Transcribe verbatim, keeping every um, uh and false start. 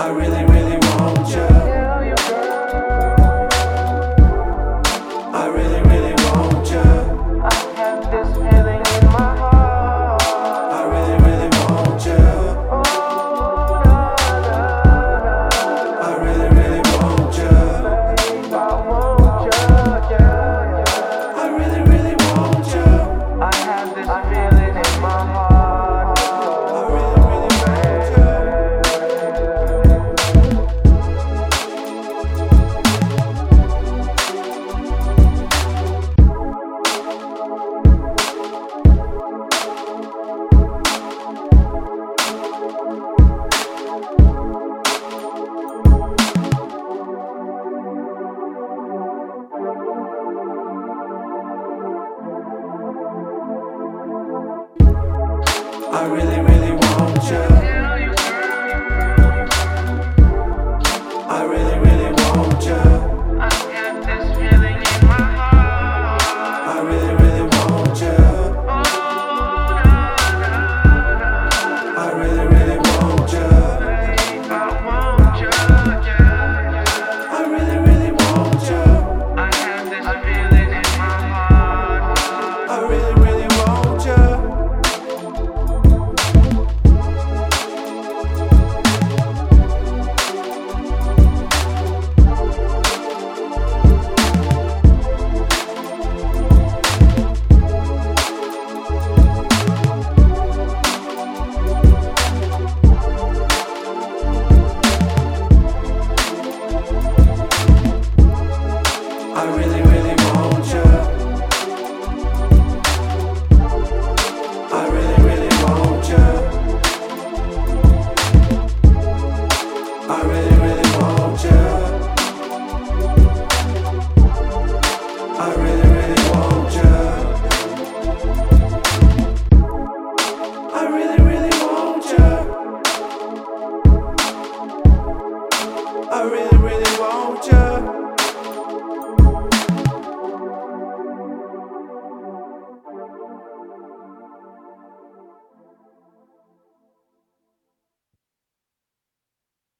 I really, really want you. I really, really want you. I have this feeling in my heart. I really, really want you. Oh, da, da, da. I really, really want you. Babe, I want you, yeah, yeah. I really, really want you. I have this feeling in my heart. I really, really want you. I really, really want you.